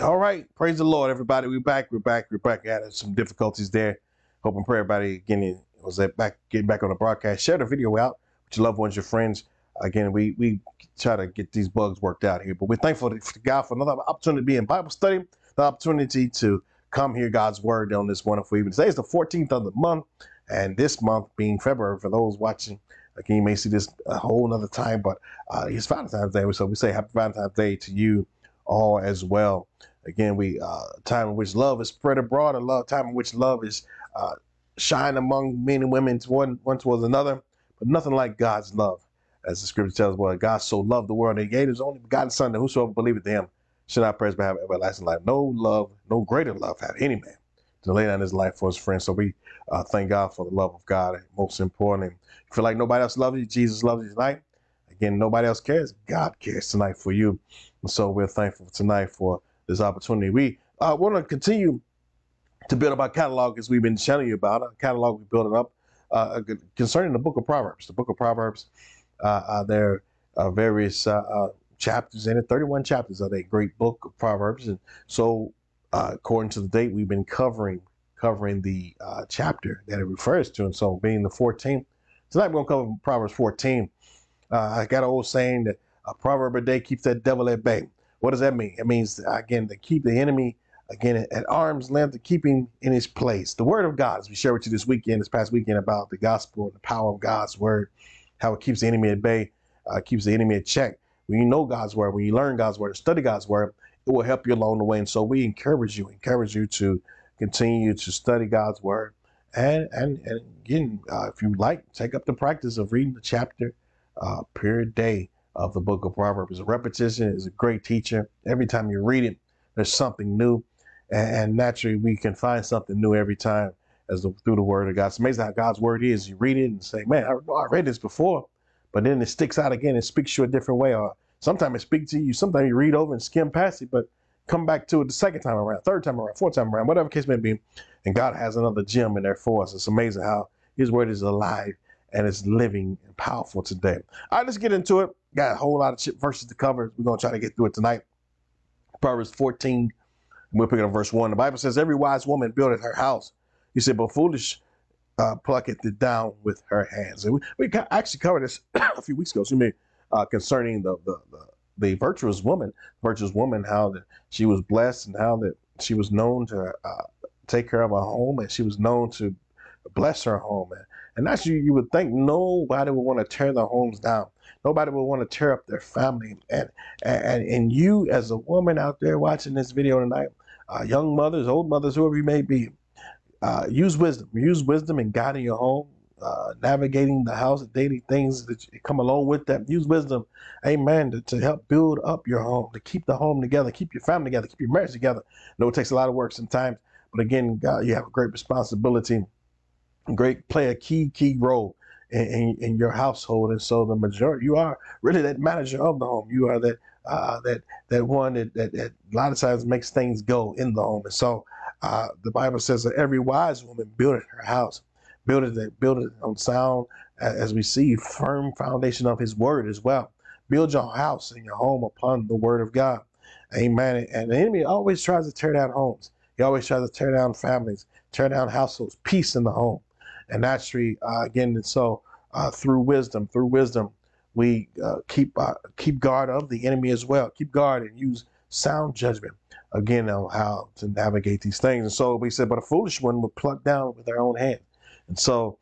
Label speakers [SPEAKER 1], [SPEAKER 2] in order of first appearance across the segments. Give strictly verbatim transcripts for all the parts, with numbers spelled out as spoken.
[SPEAKER 1] All right. Praise the Lord, everybody. We're back. We're back. We're back. Had some difficulties there. Hope and pray everybody getting was that back getting back on the broadcast. Share the video out with your loved ones, your friends. Again, we we try to get these bugs worked out here, but we're thankful to God for another opportunity to be in Bible study, the opportunity to come hear God's word on this wonderful evening. Today is the fourteenth of the month, and this month being February, for those watching, again, you may see this a whole nother time, but uh, it's Valentine's Day, so we say Happy Valentine's Day to you all as well. Again, we uh, time in which love is spread abroad, a love time in which love is uh, shine among men and women, one one towards another, but nothing like God's love, as the scripture tells us. Well, God so loved the world, and he gave his only begotten Son, that whosoever believeth in him should not perish but have everlasting life. No love, no greater love have any man to lay down his life for his friends. So we uh, thank God for the love of God. And most important, if you feel like nobody else loves you, Jesus loves you tonight. Again, nobody else cares. God cares tonight for you. And so we're thankful tonight for this opportunity. We uh, want to continue to build up our catalog, as we've been telling you about. Our catalog, we're building up uh, concerning the book of Proverbs. The book of Proverbs, uh, uh, there are various uh, uh, chapters in it, thirty-one chapters of a great book of Proverbs. And so uh, according to the date, we've been covering covering the uh, chapter that it refers to. And so being the fourteenth, tonight we're going to cover Proverbs fourteen. Uh, I got an old saying that a proverb a day keeps that devil at bay. What does that mean? It means, again, to keep the enemy, again, at, at arm's length, to keep him in his place. The word of God, as we shared with you this weekend, this past weekend, about the gospel and the power of God's word, how it keeps the enemy at bay, uh, keeps the enemy at check. When you know God's word, when you learn God's word, study God's word, it will help you along the way. And so we encourage you, encourage you to continue to study God's word. And, and, and again, uh, if you like, take up the practice of reading the chapter uh, per day of the book of Proverbs. A repetition is a great teacher. Every time you read it, there's something new. And, and naturally, we can find something new every time as the, through the word of God. It's amazing how God's word is. You read it and say, man, I, I read this before, but then it sticks out again. It speaks to you a different way. Or sometimes it speaks to you. Sometimes you read over and skim past it, but come back to it the second time around, third time around, fourth time around, whatever case may be. And God has another gem in there for us. It's amazing how his word is alive and it's living and powerful today. All right, let's get into it. Got a whole lot of chip verses to cover. We're going to try to get through it tonight. Proverbs fourteen, we're picking up verse one. The Bible says, every wise woman buildeth her house. He said, but foolish uh, plucketh it down with her hands. And we, we actually covered this a few weeks ago, excuse me, uh, concerning the, the, the, the virtuous woman, virtuous woman, how that she was blessed and how that she was known to uh, take care of her home, and she was known to bless her home. And, and that's you, you would think nobody would want to tear their homes down. Nobody will want to tear up their family. And, and and you, as a woman out there watching this video tonight, uh, young mothers, old mothers, whoever you may be, uh, use wisdom. Use wisdom in guiding your home, uh, navigating the house, daily things that come along with that. Use wisdom, amen, to, to help build up your home, to keep the home together, keep your family together, keep your marriage together. I know it takes a lot of work sometimes, but again, God, you have a great responsibility, great, play a key, key role In, in, in your household. And so the majority, you are really that manager of the home. You are that uh, that that one that, that, that a lot of times makes things go in the home. And so uh, the Bible says that every wise woman buildeth her house, buildeth it, build it on sound, as we see, firm foundation of his word as well. Build your house and your home upon the word of God. Amen. And the enemy always tries to tear down homes. He always tries to tear down families, tear down households, peace in the home. And naturally, uh, again, and so uh, through wisdom, through wisdom, we uh, keep uh, keep guard of the enemy as well. Keep guard and use sound judgment, again, on how to navigate these things. And so we said, but a foolish one will pluck down with their own hand. And so,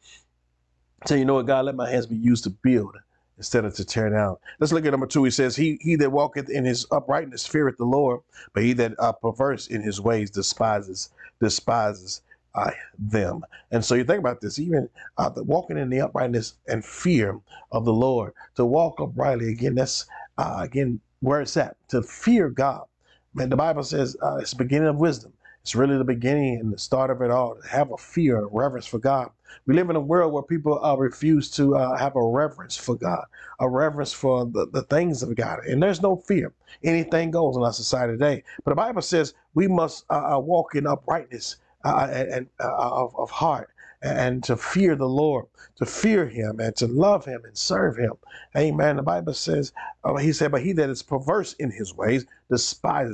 [SPEAKER 1] so you know what, God, let my hands be used to build instead of to tear down. Let's look at number two. He says, he he that walketh in his uprightness feareth the Lord, but he that uh, perverse in his ways despises, despises Uh, them. And so you think about this, even uh, the walking in the uprightness and fear of the Lord, to walk uprightly, again, that's uh, again where it's at, to fear God. Man, the Bible says uh, it's the beginning of wisdom. It's really the beginning and the start of it all, to have a fear, a reverence for God. We live in a world where people uh, refuse to uh, have a reverence for God, a reverence for the, the things of God. And there's no fear. Anything goes in our society today. But the Bible says we must uh, walk in uprightness Uh, and uh, of, of heart, and to fear the Lord, to fear him and to love him and serve him. Amen. The Bible says, uh, he said, but he that is perverse in his ways despises him.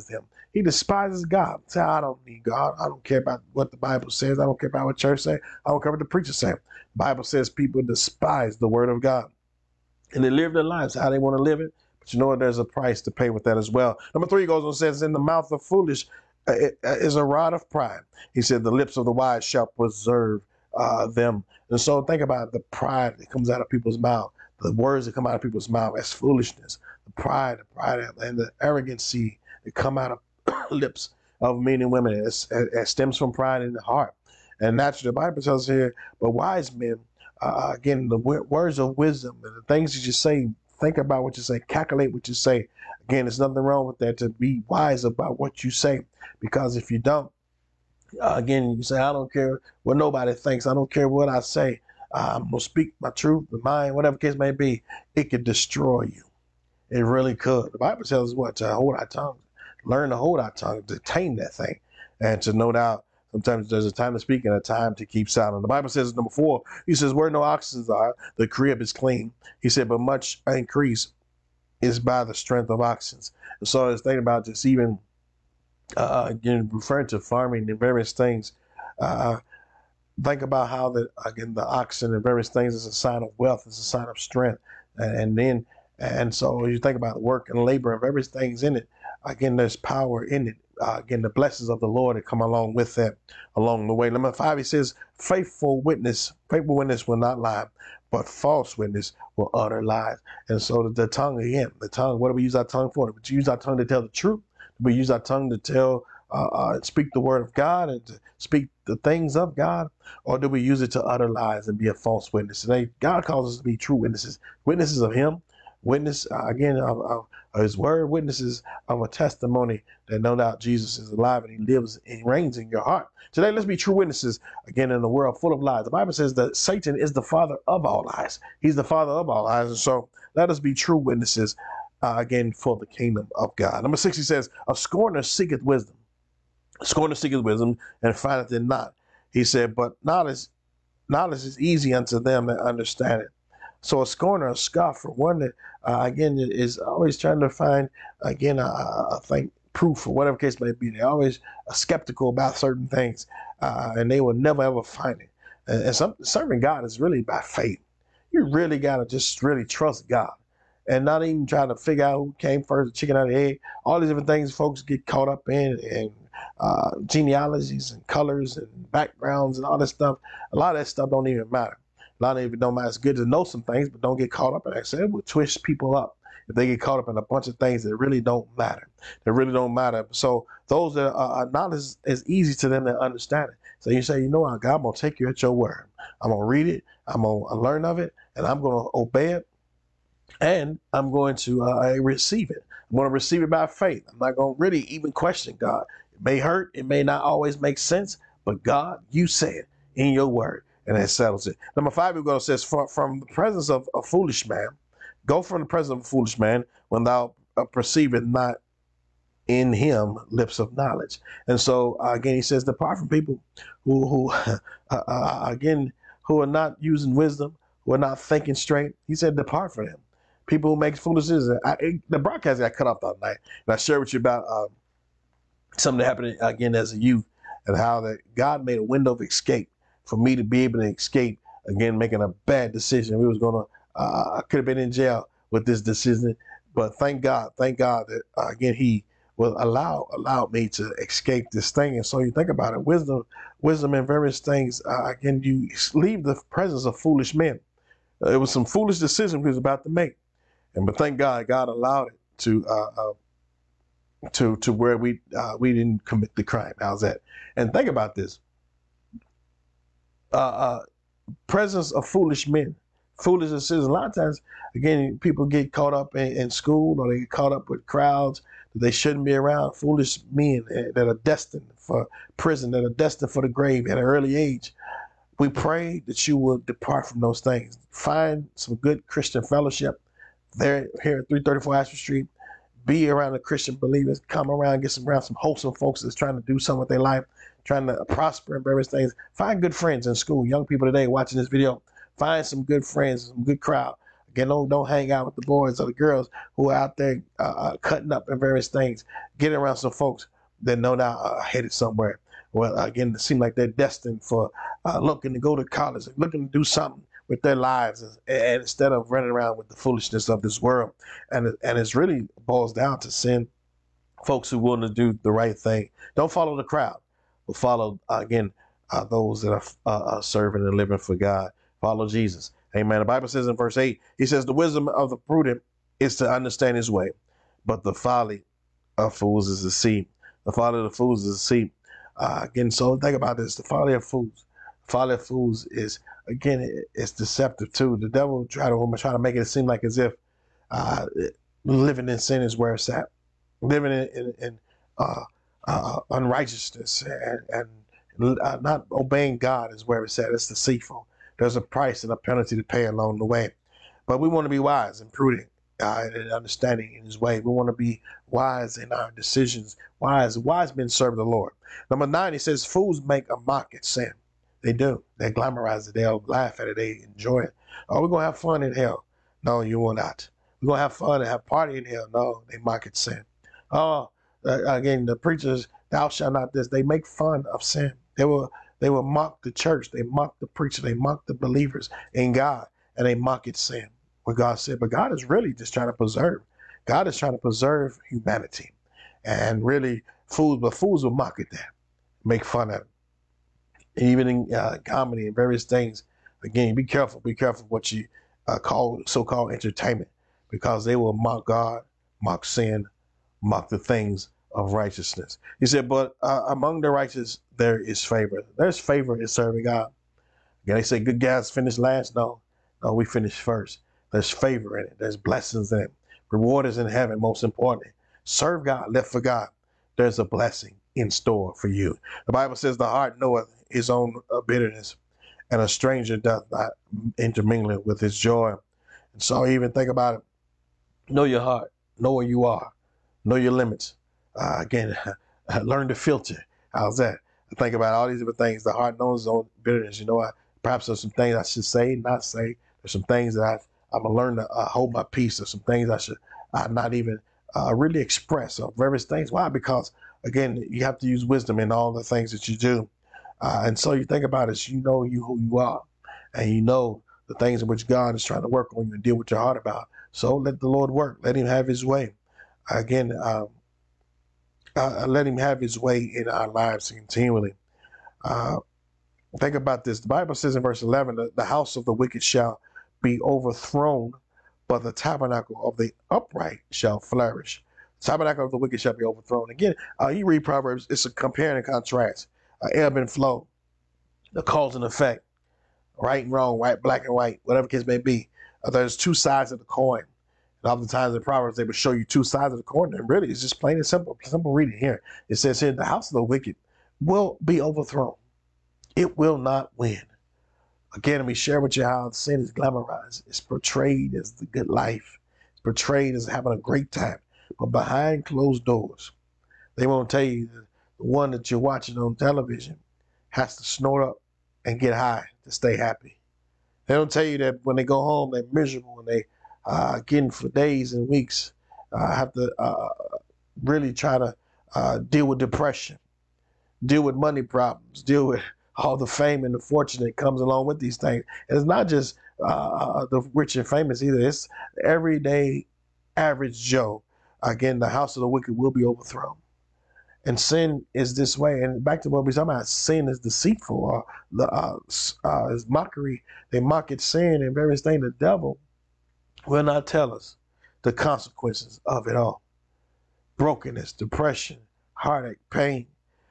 [SPEAKER 1] He despises God. Say, I don't need God. I don't care about what the Bible says. I don't care about what church say. I don't care what the preacher say. Bible says people despise the word of God. And they live their lives how they want to live it. But you know what? There's a price to pay with that as well. Number three goes on and says, in the mouth of foolish uh, is a rod of pride. He said, the lips of the wise shall preserve uh, them. And so think about the pride that comes out of people's mouth, the words that come out of people's mouth as foolishness, the pride, the pride and the arrogancy that come out of lips of men and women. It stems from pride in the heart. And naturally, the Bible tells us here, but wise men, uh, again, the w- words of wisdom and the things that you say, think about what you say, calculate what you say. Again, there's nothing wrong with that, to be wise about what you say, because if you don't, uh, again, you say, I don't care what nobody thinks. I don't care what I say. Uh, I'm going to speak my truth, my mind, whatever case may be. It could destroy you. It really could. The Bible tells us what? To hold our tongue, learn to hold our tongue, to tame that thing, and to no doubt, sometimes there's a time to speak and a time to keep silent. The Bible says, number four, he says, where no oxen are, the crib is clean. He said, but much increase is by the strength of oxen. And so I was thinking about just even, uh, again, referring to farming and various things. Uh, think about how, the, again, the oxen and various things is a sign of wealth, it's a sign of strength. And, and then, and so you think about work and labor and various things in it. Again, there's power in it. Uh, again, the blessings of the Lord that come along with that along the way. Number five, he says, faithful witness, faithful witness will not lie, but false witness will utter lies. And so the, the tongue, again, the tongue, what do we use our tongue for? Do we use our tongue to tell the truth? Do we use our tongue to tell, uh, uh, speak the word of God and to speak the things of God? Or do we use it to utter lies and be a false witness? Today, God calls us to be true witnesses, witnesses of him, witness, uh, again, of, of, of his word, witnesses of a testimony that no doubt Jesus is alive and he lives and reigns in your heart. Today, let's be true witnesses, again, in a world full of lies. The Bible says that Satan is the father of all lies. He's the father of all lies. And so let us be true witnesses, uh, again, for the kingdom of God. Number six, he says, a scorner seeketh wisdom. A scorner seeketh wisdom and findeth it not. He said, but knowledge, knowledge is easy unto them that understand it. So a scorner, a scoffer, one that, uh, again, is always trying to find, again, I uh, think, proof or whatever case may be. They're always uh, skeptical about certain things, uh, and they will never, ever find it. And, and some, serving God is really by faith. You really got to just really trust God and not even trying to figure out who came first, the chicken or the egg. All these different things folks get caught up in, and uh, genealogies and colors and backgrounds and all that stuff. A lot of that stuff don't even matter. A lot of it don't matter. It's good to know some things, but don't get caught up in it. I said it will twist people up if they get caught up in a bunch of things that really don't matter. That really don't matter. So those that are not as, as easy to them to understand it. So you say, you know what, God, I'm going to take you at your word. I'm going to read it. I'm going to learn of it, and I'm going to obey it, and I'm going to uh, receive it. I'm going to receive it by faith. I'm not going to really even question God. It may hurt. It may not always make sense, but God, you said in your word. And that settles it. Number five, we're going to says, from, from the presence of a foolish man, go from the presence of a foolish man when thou uh, perceiveth not in him lips of knowledge. And so, uh, again, he says, depart from people who, who uh, uh, again, who are not using wisdom, who are not thinking straight. He said, depart from them. People who make foolish decisions. I, it, the broadcast got cut off the other night. And I shared with you about uh, something that happened, again, as a youth, and how that God made a window of escape for me to be able to escape, again, making a bad decision. We was going to, uh, I could have been in jail with this decision, but thank God, thank God that, uh, again, he will allow, allowed me to escape this thing. And so you think about it, wisdom, wisdom in various things, uh, again, you leave the presence of foolish men. Uh, it was some foolish decision he was about to make. And, but thank God, God allowed it to, uh, uh, to, to where we, uh, we didn't commit the crime. How's that? And think about this. Uh, uh, presence of foolish men, foolish decisions. A lot of times, again, people get caught up in, in school, or they get caught up with crowds that they shouldn't be around. Foolish men that are destined for prison, that are destined for the grave at an early age. We pray that you will depart from those things. Find some good Christian fellowship there here at three thirty-four Ashford Street. Be around the Christian believers. Come around, get some around some wholesome folks that's trying to do something with their life, trying to prosper in various things. Find good friends in school. Young people today watching this video, find some good friends, some good crowd. Again, don't, don't hang out with the boys or the girls who are out there uh, uh, cutting up in various things. Get around some folks they're no doubt uh, headed somewhere. Well, again, it seems like they're destined for uh, looking to go to college, looking to do something with their lives, and, and instead of running around with the foolishness of this world. And and it's really boils down to sin. Folks who want to do the right thing, don't follow the crowd, but follow uh, again uh, those that are uh, serving and living for God. Follow Jesus. Amen. The Bible says in verse eight, he says, the wisdom of the prudent is to understand his way, but the folly of fools is deceit. The folly of the fools is deceit. Uh, again, so think about this. The folly of fools. Folly of fools is, again, it, it's deceptive too. The devil try to try to make it seem like as if uh, living in sin is where it's at. Living in, in, in uh, uh, unrighteousness and, and uh, not obeying God is where it's at. It's deceitful. There's a price and a penalty to pay along the way. But we want to be wise and prudent uh, and understanding in his way. We want to be wise in our decisions. Wise, wise men serve the Lord. Number nine, he says, fools make a mock at sin. They do. They glamorize it. They'll laugh at it. They enjoy it. Oh, we're going to have fun in hell. No, you will not. We're going to have fun and have party in hell. No, they mock at sin. Oh, uh, again, the preachers, thou shalt not this. They make fun of sin. They will they will mock the church. They mock the preacher. They mock the believers in God, and they mock at sin. What God said, but God is really just trying to preserve. God is trying to preserve humanity, and really fools, but fools will mock at that, make fun of it. And even in uh, comedy and various things, again, be careful. Be careful what you uh, call so-called entertainment, because they will mock God, mock sin, mock the things of righteousness. He said, but uh, among the righteous, there is favor. There's favor in serving God. Again, they say good guys finish last. No, no, we finish first. There's favor in it. There's blessings in it. Reward is in heaven, most importantly. Serve God, live for God. There's a blessing in store for you. The Bible says the heart knoweth his own uh, bitterness, and a stranger doth not intermingle it with his joy. And so even think about it. Know your heart. Know where you are. Know your limits. Uh, again, learn to filter. How's that? Think about all these different things. The heart knows its own bitterness. You know what? Perhaps there's some things I should say, not say. There's some things that I've, I'm going to learn to uh, hold my peace. There's some things I should uh, not even uh, really express, or various things. Why? Because, again, you have to use wisdom in all the things that you do. Uh, and so you think about it, you know you who you are, and you know the things in which God is trying to work on you and deal with your heart about. So let the Lord work. Let him have his way. Again, um, uh, let him have his way in our lives continually. Uh, think about this. The Bible says in verse eleven, the, the house of the wicked shall be overthrown, but the tabernacle of the upright shall flourish. The tabernacle of the wicked shall be overthrown. Again, uh, you read Proverbs, it's a compare and contrast, uh, ebb and flow, the cause and effect, right and wrong, right, black and white, whatever case may be. Uh, there's two sides of the coin. And oftentimes in Proverbs, they will show you two sides of the coin. And really, it's just plain and simple. Simple reading here. It says here, the house of the wicked will be overthrown. It will not win. Again, we share with you how sin is glamorized. It's portrayed as the good life. It's portrayed as having a great time. But behind closed doors, they won't tell you that the one that you're watching on television has to snort up and get high to stay happy. They don't tell you that when they go home, they're miserable and they Uh, again, for days and weeks, uh, have to uh, really try to uh, deal with depression, deal with money problems, deal with all the fame and the fortune that comes along with these things. And it's not just uh, the rich and famous either. It's everyday average Joe. Again, the house of the wicked will be overthrown. And sin is this way. And back to what we're talking about, sin is deceitful, or the uh, uh, is mockery. They mock at sin and various things. The devil will not tell us the consequences of it all. Brokenness, depression, heartache, pain.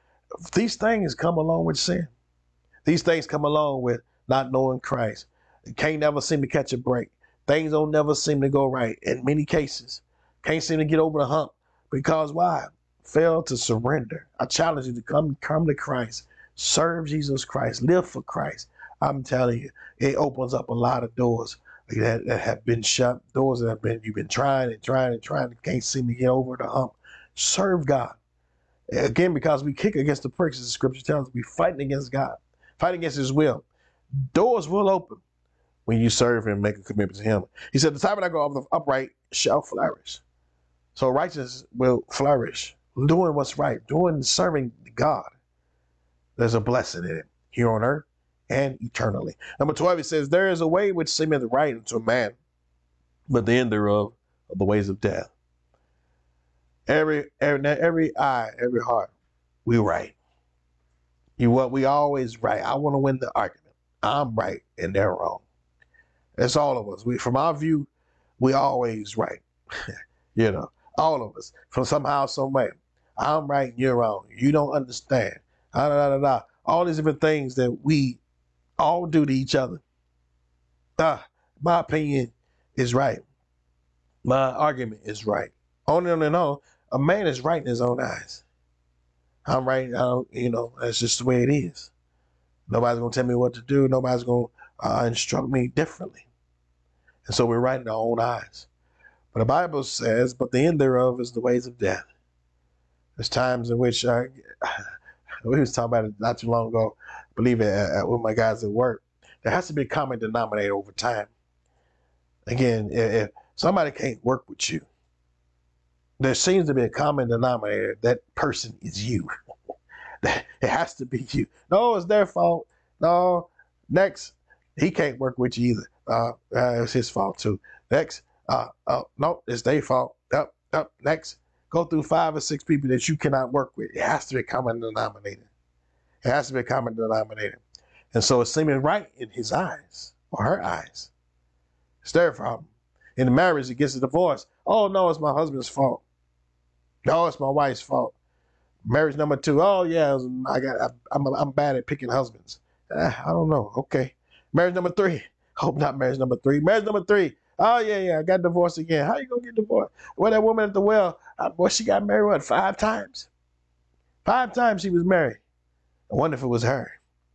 [SPEAKER 1] These things come along with sin. These things come along with not knowing Christ. You can't never seem to catch a break. Things don't never seem to go right in many cases. Can't seem to get over the hump. Because why? Fail to surrender. I challenge you to come, come to Christ. Serve Jesus Christ. Live for Christ. I'm telling you, it opens up a lot of doors that, that have been shut, doors that have been, you've been trying and trying and trying and can't seem to get over the hump. Serve God. Again, because we kick against the pricks, as the scripture tells us, we fighting against God, fighting against his will. Doors will open when you serve him and make a commitment to him. He said, the tabernacle of the upright shall flourish. So righteousness will flourish. doing what's right, doing serving God, there's a blessing in it here on earth and eternally. Number twelve, it says, there is a way which seemeth right unto a man, but the end thereof are the ways of death. Every every every eye, every heart, we right. You what we always right. I want to win the argument. I'm right and they're wrong. That's all of us. We from our view, we always right. You know, all of us. From somehow, some way. I'm right and you're wrong. You don't understand. Da, da, da, da. All these different things that we all do to each other. Ah, my opinion is right. My argument is right. On and on and on. A man is right in his own eyes. I'm right. I don't, you know, that's just the way it is. Nobody's going to tell me what to do. Nobody's going to uh, instruct me differently. And so we're right in our own eyes. But the Bible says, but the end thereof is the ways of death. There's times in which uh, we was talking about it not too long ago, I believe it, uh, with my guys at work. There has to be a common denominator over time. Again, if, if somebody can't work with you, there seems to be a common denominator. That person is you. It has to be you. No, it's their fault. No, next, he can't work with you either. Uh, uh, it's his fault too. Next, uh, uh, no, it's their fault. Up, up. Next, go through five or six people that you cannot work with. It has to be a common denominator. It has to be a common denominator. And so it's seeming right in his eyes or her eyes. It's their problem. In the marriage, it gets a divorce. Oh no, it's my husband's fault. No, it's my wife's fault. Marriage number two. Oh yeah, I got. I, I'm I'm bad at picking husbands. Uh, I don't know. Okay. Marriage number three. Hope not marriage number three. Marriage number three. Oh yeah, yeah. I got divorced again. How you gonna get divorced? Well, that woman at the well. Uh, boy, she got married what? Five times. Five times she was married. I wonder if it was her.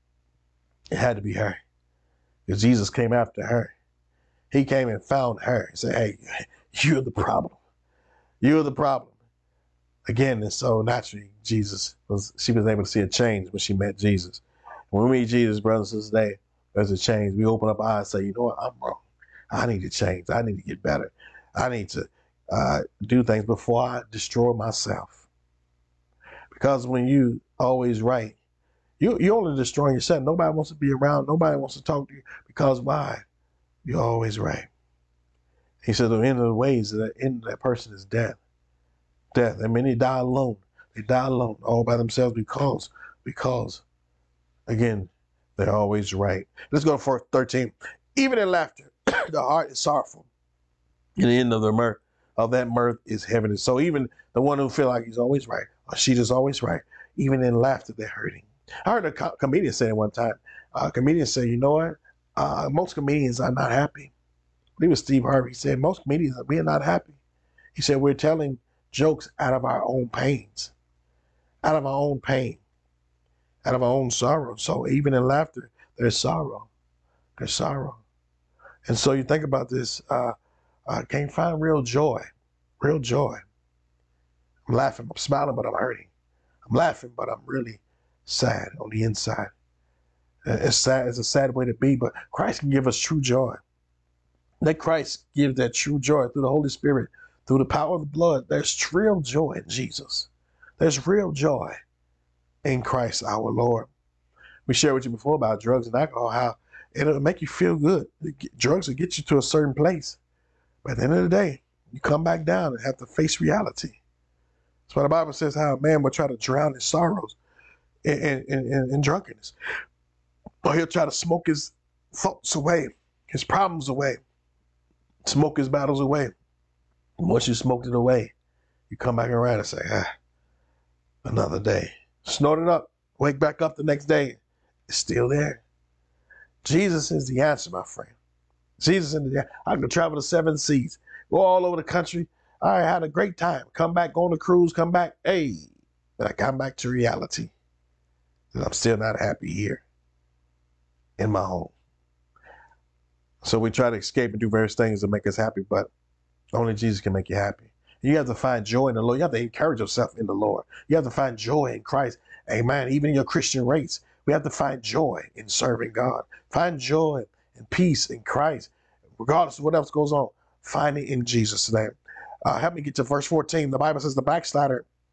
[SPEAKER 1] It had to be her, because Jesus came after her. He came and found her and said, "Hey, you're the problem. You're the problem." Again, and so naturally, Jesus was, she was able to see a change when she met Jesus. When we meet Jesus, brothers and sisters, today, there's a change. We open up our eyes and say, you know what, I'm wrong. I need to change. I need to get better. I need to uh, do things before I destroy myself. Because when you always right, you, you're only destroying yourself. Nobody wants to be around. Nobody wants to talk to you. Because why? You're always right. He said the end of the ways, the end of that person is death. Death. And many die alone. They die alone, all by themselves because, because, again, they're always right. Let's go for thirteen. Even in laughter, the heart is sorrowful. And the end of the mirth, of that mirth is heaviness. So even the one who feel like he's always right, or she is always right, even in laughter, they're hurting. I heard a co- comedian say it one time. A comedian say, you know what? Uh, most comedians are not happy. I believe it was Steve Harvey. He said, most comedians, we are not happy. He said, we're telling jokes out of our own pains, out of our own pain, out of our own sorrow. So even in laughter, there's sorrow. There's sorrow. And so you think about this, uh, I can't find real joy, real joy. I'm laughing, I'm smiling, but I'm hurting. I'm laughing, but I'm really sad on the inside. It's sad, it's a sad way to be, but Christ can give us true joy. Let Christ give that true joy through the Holy Spirit, through the power of the blood. There's real joy in Jesus. There's real joy in Christ our Lord. We shared with you before about drugs and alcohol, how it'll make you feel good. Drugs will get you to a certain place. But at the end of the day, you come back down and have to face reality. That's why the Bible says how a man will try to drown his sorrows in, in, in, in drunkenness. Or he'll try to smoke his thoughts away, his problems away, smoke his battles away. And once you smoked it away, you come back around and say, ah, another day. Snort it up, wake back up the next day. It's still there. Jesus is the answer, my friend. Jesus is the answer. I can travel the seven seas, go all over the country. I had a great time. Come back, go on a cruise, come back. Hey, but I come back to reality. And I'm still not happy here in my home. So we try to escape and do various things to make us happy, but only Jesus can make you happy. You have to find joy in the Lord. You have to encourage yourself in the Lord. You have to find joy in Christ. Amen. Even in your Christian race, we have to find joy in serving God. Find joy and peace in Christ. Regardless of what else goes on, find it in Jesus' name. Uh, help me get to verse fourteen. The Bible says the backslider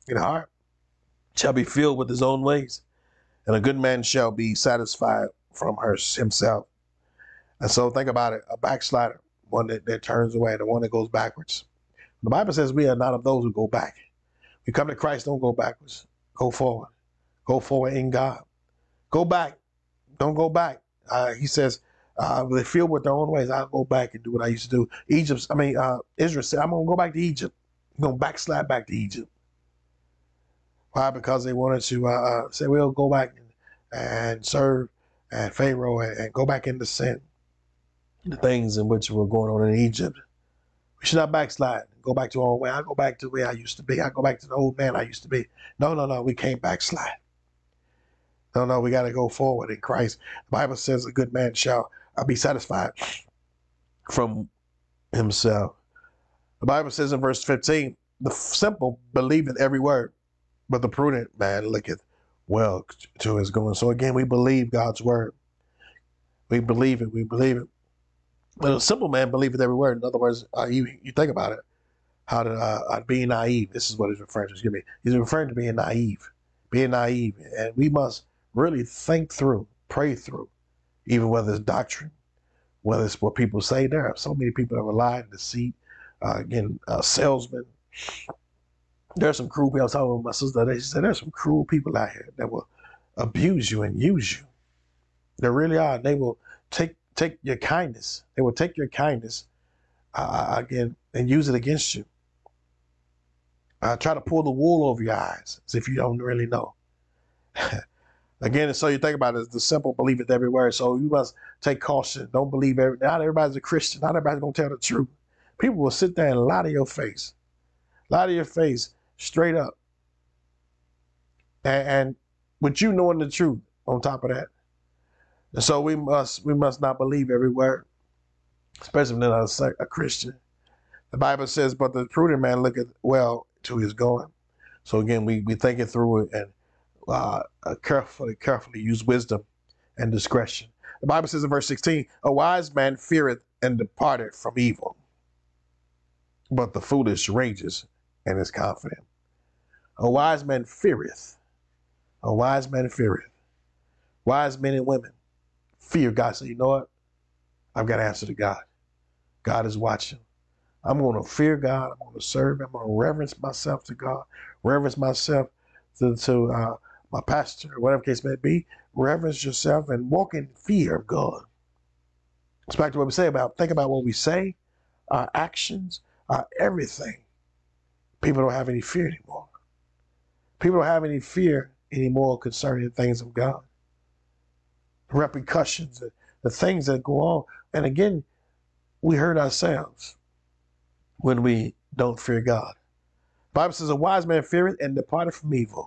[SPEAKER 1] in the heart shall be filled with his own ways, and a good man shall be satisfied from her himself. And so think about it, a backslider, one that, that turns away, the one that goes backwards. The Bible says we are not of those who go back. We come to Christ, don't go backwards. Go forward. Go forward in God. Go back. Don't go back. Uh, he says, uh, they feel with their own ways. I'll go back and do what I used to do. Egypt, I mean, uh, Israel said, I'm going to go back to Egypt. I'm going to backslide back to Egypt. Why? Because they wanted to uh, say, we'll go back and, and serve and Pharaoh and, and go back into sin. The things in which were going on in Egypt. We should not backslide. Go back to our own way. I go back to where I used to be. I go back to the old man I used to be. No, no, no. We can't backslide. No, no. We got to go forward in Christ. The Bible says a good man shall be satisfied from himself. The Bible says in verse fifteen, the simple believeth every word, but the prudent man looketh well to his going. So again, we believe God's word. We believe it. We believe it. But a simple man believeth every word. In other words, uh, you you think about it, how to uh, uh, being naive. This is what he's referring to. Excuse me. He's referring to being naive, being naive, and we must really think through, pray through, even whether it's doctrine, whether it's what people say. There are so many people that rely on deceit. Uh, again, uh, salesmen. There's some cruel people. I was talking with my sister today. She said there's some cruel people out here that will abuse you and use you. There really are. They will take. Take your kindness. They will take your kindness uh, again and use it against you. Uh, try to pull the wool over your eyes as if you don't really know. Again, and so you think about it, the simple believeth every word. So you must take caution. Don't believe every. Not everybody's a Christian. Not everybody's gonna tell the truth. People will sit there and lie to your face, lie to your face straight up, and, and with you knowing the truth on top of that. And so we must we must not believe every word, especially when not a, a Christian. The Bible says, but the prudent man looketh well to his going. So again, we, we think it through and uh, carefully, carefully use wisdom and discretion. The Bible says in verse sixteen, a wise man feareth and departeth from evil, but the foolish rages and is confident. A wise man feareth. A wise man feareth. Wise men and women fear God. So you know what? I've got to answer to God. God is watching. I'm going to fear God. I'm going to serve him. I'm going to reverence myself to God. Reverence myself to, to uh, my pastor, whatever case may be. Reverence yourself and walk in fear of God. It's back to what we say about, think about what we say, our actions, our everything. People don't have any fear anymore. People don't have any fear anymore concerning the things of God. Repercussions, the, the things that go on. And again, we hurt ourselves when we don't fear God. The Bible says a wise man feareth and departeth from evil.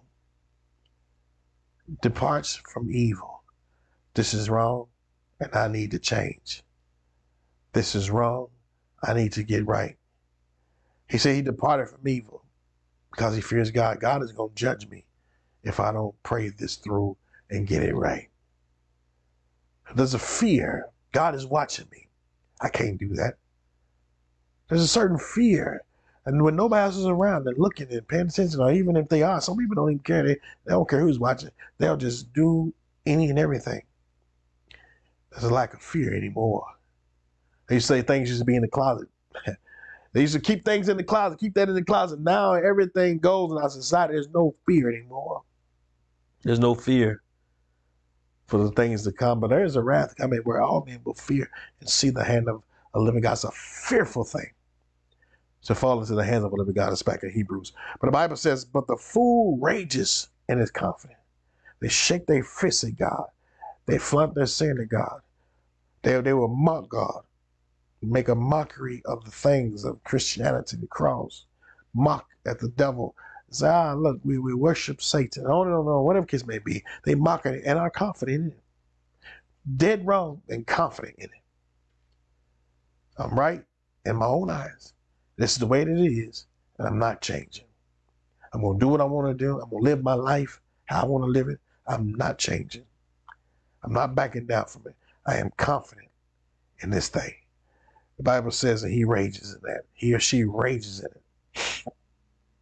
[SPEAKER 1] Departs from evil. This is wrong and I need to change. This is wrong. I need to get right. He said he departed from evil because he fears God. God is going to judge me if I don't pray this through and get it right. There's a fear. God is watching me. I can't do that. There's a certain fear. And when nobody else is around, they're looking and paying attention, or even if they are, some people don't even care. They, they don't care who's watching. They'll just do any and everything. There's a lack of fear anymore. They used to say things used to be in the closet. They used to keep things in the closet, keep that in the closet. Now everything goes in our society. There's no fear anymore. There's no fear for the things to come. But there is a wrath coming where all men will fear and see the hand of a living God. It's a fearful thing to fall into the hands of a living God. It's back in Hebrews. But the Bible says, but the fool rages and is confident. They shake their fists at God. They flaunt their sin at God. They, they will mock God. Make a mockery of the things of Christianity, the cross. Mock at the devil. Say, ah, look, we, we worship Satan. Oh, no, no, whatever case may be. They mock it and are confident in it. Dead wrong and confident in it. I'm right in my own eyes. This is the way that it is, and I'm not changing. I'm going to do what I want to do. I'm going to live my life how I want to live it. I'm not changing. I'm not backing down from it. I am confident in this thing. The Bible says that he rages in that. He or she rages in it.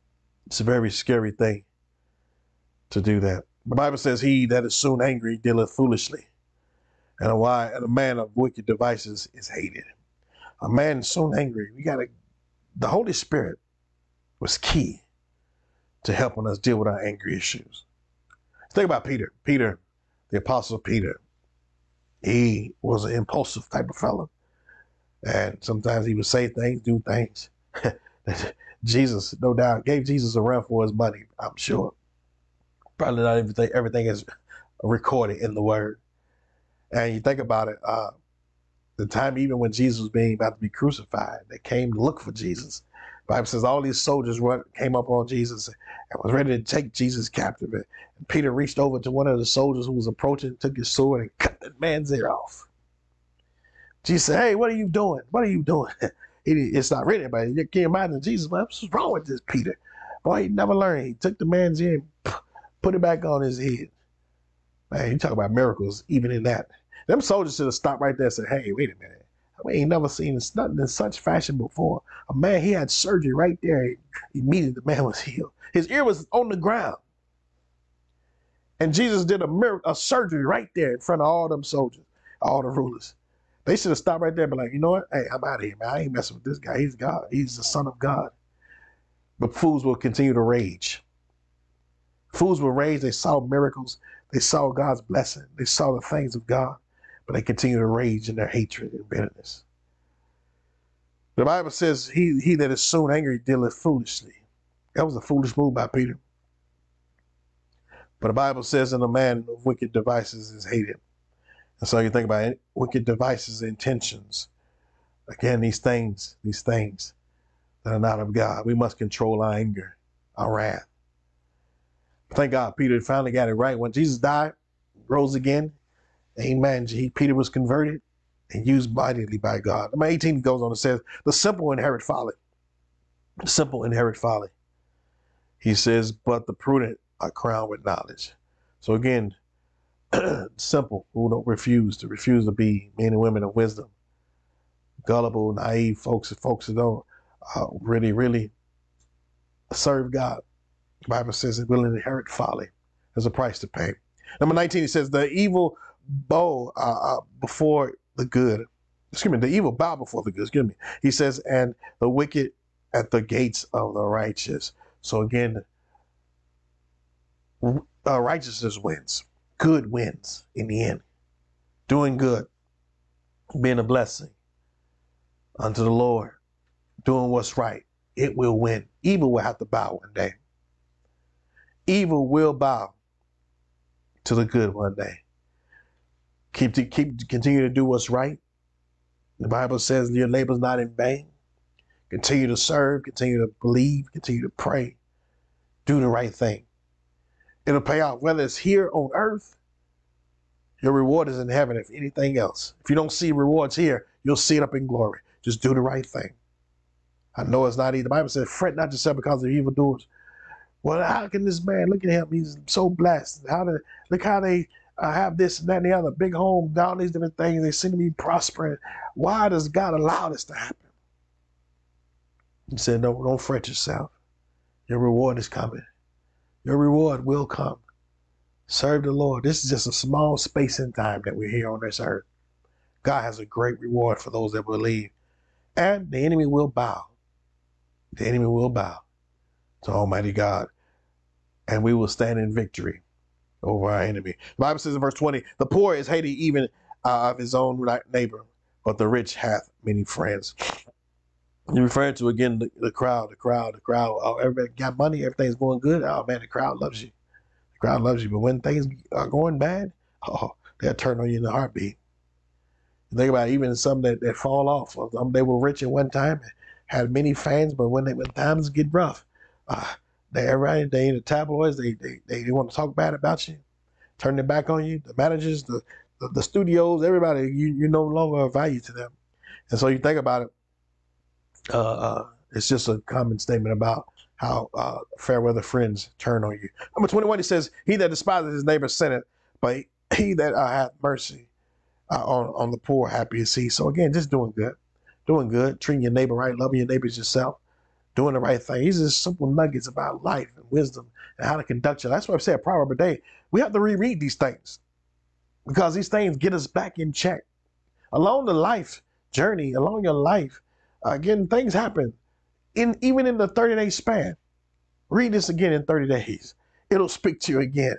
[SPEAKER 1] It's a very scary thing to do that. The Bible says, he that is soon angry dealeth foolishly, and a, why, and a man of wicked devices is hated. A man soon angry, we got to, the Holy Spirit was key to helping us deal with our angry issues. Think about Peter. Peter, the Apostle Peter, he was an impulsive type of fellow. And sometimes he would say things, do things. Jesus, no doubt, gave Jesus a run for his money, I'm sure. Probably not everything, everything is recorded in the word. And you think about it, uh, the time even when Jesus was being about to be crucified, they came to look for Jesus. The Bible says all these soldiers run, came up on Jesus and was ready to take Jesus captive. And Peter reached over to one of the soldiers who was approaching, took his sword and cut that man's ear off. Jesus said, hey, what are you doing? What are you doing? It's not written, but you can't imagine Jesus. What's wrong with this Peter? Boy, he never learned. He took the man's ear and put it back on his head. Man, you talk about miracles, even in that. Them soldiers should have stopped right there and said, hey, wait a minute. We ain't never seen nothing in such fashion before. A man, he had surgery right there. Immediately, the man was healed. His ear was on the ground. And Jesus did a miracle, a surgery right there in front of all them soldiers, all the rulers. They should have stopped right there and be like, you know what? Hey, I'm out of here, man. I ain't messing with this guy. He's God. He's the Son of God. But fools will continue to rage. Fools will rage. They saw miracles. They saw God's blessing. They saw the things of God. But they continue to rage in their hatred and bitterness. The Bible says, he, he that is soon angry dealeth foolishly. That was a foolish move by Peter. But the Bible says, and a man of wicked devices is hated. And so you think about it, wicked devices, intentions. Again, these things, these things that are not of God. We must control our anger, our wrath. Thank God Peter finally got it right. When Jesus died, rose again, amen, Peter was converted and used mightily by God. Number eighteen goes on and says, the simple inherit folly. The simple inherit folly. He says, but the prudent are crowned with knowledge. So again, simple, who don't refuse to refuse to be men and women of wisdom. Gullible, naive folks, folks that don't uh, really, really serve God. The Bible says it will inherit folly. There's a price to pay. Number nineteen, he says, the evil bow uh, uh, before the good. Excuse me, the evil bow before the good. Excuse me. He says, and the wicked at the gates of the righteous. So again, uh, righteousness wins. Good wins in the end. Doing good, being a blessing unto the Lord, doing what's right, it will win. Evil will have to bow one day. Evil will bow to the good one day. Keep to keep continue to do what's right. The Bible says your labor's not in vain. Continue to serve, continue to believe, continue to pray. Do the right thing. It'll pay off, whether it's here on earth, your reward is in heaven, if anything else. If you don't see rewards here, you'll see it up in glory. Just do the right thing. I know it's not easy. The Bible says, fret not yourself because of evildoers. Well, how can this man, look at him, he's so blessed. How to, look how they uh, have this and that and the other, big home, all these different things. They seem to be prospering. Why does God allow this to happen? He said, no, don't fret yourself. Your reward is coming. Your reward will come. Serve the Lord. This is just a small space in time that we're here on this earth. God has a great reward for those that believe. And the enemy will bow. The enemy will bow to Almighty God. And we will stand in victory over our enemy. The Bible says in verse twenty, the poor is hated even uh, of his own neighbor, but the rich hath many friends. You're referring to, again, the, the crowd, the crowd, the crowd. Oh, everybody got money, everything's going good. Oh, man, the crowd loves you. The crowd loves you. But when things are going bad, oh, they'll turn on you in a heartbeat. Think about it, even some that, that fall off. Um, they were rich at one time, had many fans, but when they when times get rough, uh, they everybody they in the tabloids, they, they they they want to talk bad about you, turn their back on you. The managers, the the, the studios, everybody, you you're no longer of value to them. And so you think about it, uh, uh, it's just a common statement about how uh, fair weather friends turn on you. Number twenty-one, he says, "He that despises his neighbor sinneth, but he that uh, hath mercy Uh, on, on the poor, happy is he." So again, just doing good, doing good, treating your neighbor right, loving your neighbor as yourself. doing the right thing. These are simple nuggets about life and wisdom and how to conduct it. That's why I said proverb a day. We have to reread these things because these things get us back in check. Along the life journey, along your life, again, things happen. In even in the thirty-day span. Read this again in thirty days. It'll speak to you again.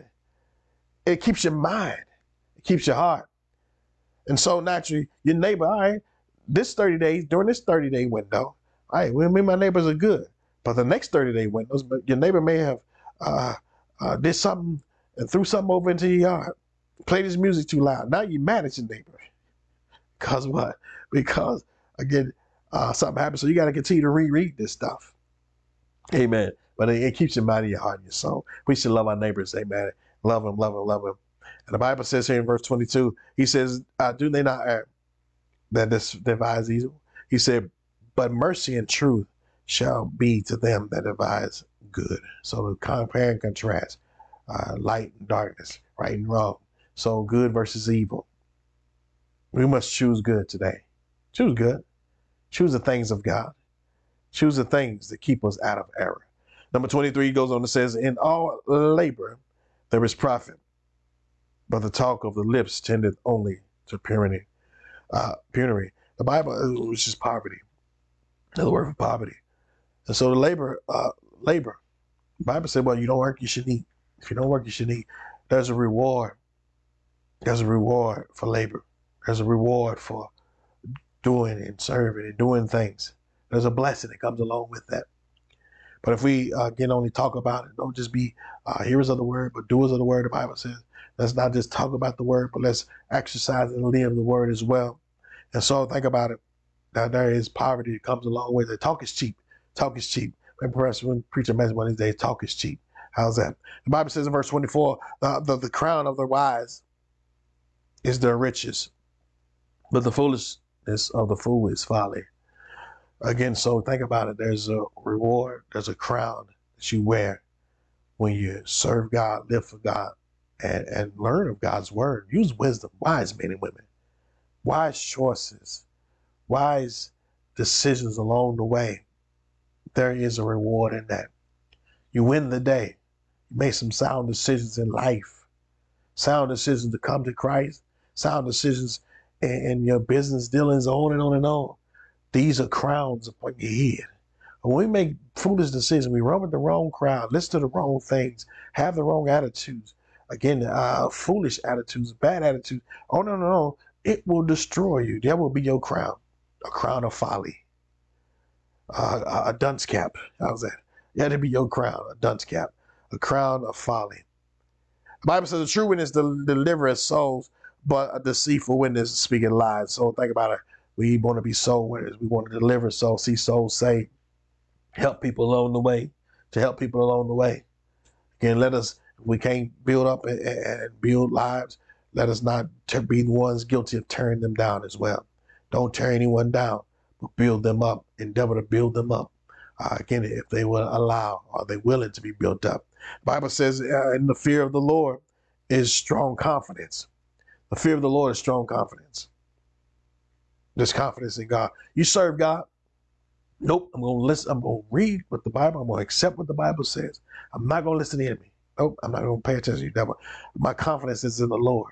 [SPEAKER 1] It keeps your mind. It keeps your heart. And so naturally, your neighbor, all right, this thirty days, during this thirty-day window, all right, well, me and my neighbors are good. But the next thirty-day windows, your neighbor may have uh, uh, did something and threw something over into your yard, played his music too loud. Now you're mad at your neighbor. Because what? Because, again, uh, something happened. So you got to continue to reread this stuff. Amen. But it, it keeps your mind in your heart and your soul. We should love our neighbors. Amen. Love them, love them, love them. And the Bible says here in verse twenty-two, he says, uh, do they not err that this devise evil? He said, but mercy and truth shall be to them that devise good. So to compare and contrast, uh, light and darkness, right and wrong. So good versus evil. We must choose good today. Choose good. Choose the things of God. Choose the things that keep us out of error. Number twenty-three goes on and says, in all labor there is profit, but the talk of the lips tendeth only to penury. Uh, penury. The Bible, which is poverty. Another word for poverty. And so the labor, uh, labor. The Bible said, well, you don't work, you should eat. If you don't work, you should eat. There's a reward. There's a reward for labor. There's a reward for doing and serving and doing things. There's a blessing that comes along with that. But if we, uh, again, only talk about it, don't just be uh, hearers of the word, but doers of the word, the Bible says. Let's not just talk about the word, but let's exercise and live the word as well. And so think about it. Now, there is poverty that comes along with it. Talk is cheap. Talk is cheap. And perhaps when preacher mentioned one of these days, talk is cheap. How's that? The Bible says in verse twenty-four, uh, the, the crown of the wise is their riches, but the foolishness of the fool is folly. Again, so think about it. There's a reward. There's a crown that you wear when you serve God, live for God, and, and learn of God's word. Use wisdom, wise men and women, wise choices, wise decisions along the way. There is a reward in that. You win the day. You make some sound decisions in life, sound decisions to come to Christ, sound decisions in, in your business dealings, on and on and on. These are crowns upon your head. When we make foolish decisions, we run with the wrong crowd, listen to the wrong things, have the wrong attitudes. Again, uh, foolish attitudes, bad attitudes. Oh, no, no, no. It will destroy you. That will be your crown, a crown of folly, uh, a dunce cap. How's that? That'll be your crown, a dunce cap, a crown of folly. The Bible says the true witness del- delivereth souls, but a deceitful witness speaking lies. So think about it. We want to be soul winners. We want to deliver souls, see souls saved, help people along the way, to help people along the way. Again, let us, if we can't build up and, and build lives, let us not be the ones guilty of tearing them down as well. Don't tear anyone down, but build them up. Endeavor to build them up. Uh, again, if they will allow, are they willing to be built up? The Bible says, uh, in the fear of the Lord is strong confidence. The fear of the Lord is strong confidence. There's confidence in God. You serve God. Nope, I'm going to listen. I'm going to read what the Bible, I'm going to accept what the Bible says. I'm not going to listen to the enemy. Nope, I'm not going to pay attention to you, devil. My confidence is in the Lord.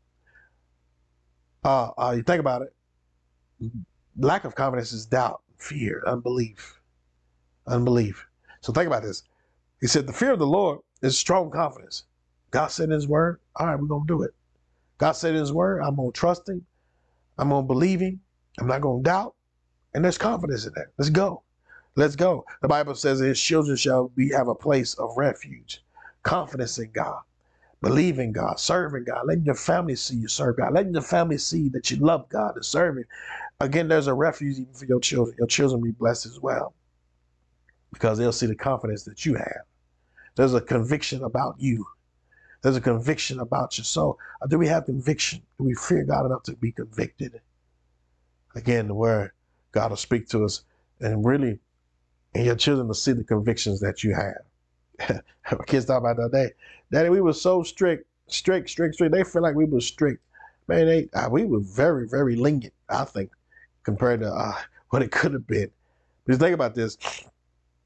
[SPEAKER 1] Uh, uh, you think about it. Lack of confidence is doubt, fear, unbelief. Unbelief. So think about this. He said, the fear of the Lord is strong confidence. God said in his word, all right, we're going to do it. God said in his word, I'm going to trust him. I'm going to believe him. I'm not going to doubt. And there's confidence in that. Let's go. Let's go. The Bible says his children shall be have a place of refuge. Confidence in God. Believe in God. Serving God. Letting your family see you serve God. Letting your family see that you love God and serve him. Again, there's a refuge even for your children. Your children will be blessed as well, because they'll see the confidence that you have. There's a conviction about you. There's a conviction about your soul. Do we have conviction? Do we fear God enough to be convicted? Again, the word, God will speak to us, and really, and your children will see the convictions that you have. My kids talk about that day. Daddy, we were so strict, strict, strict, strict. They feel like we were strict. Man, they, uh, we were very, very lenient, I think, compared to uh, what it could have been. Because think about this.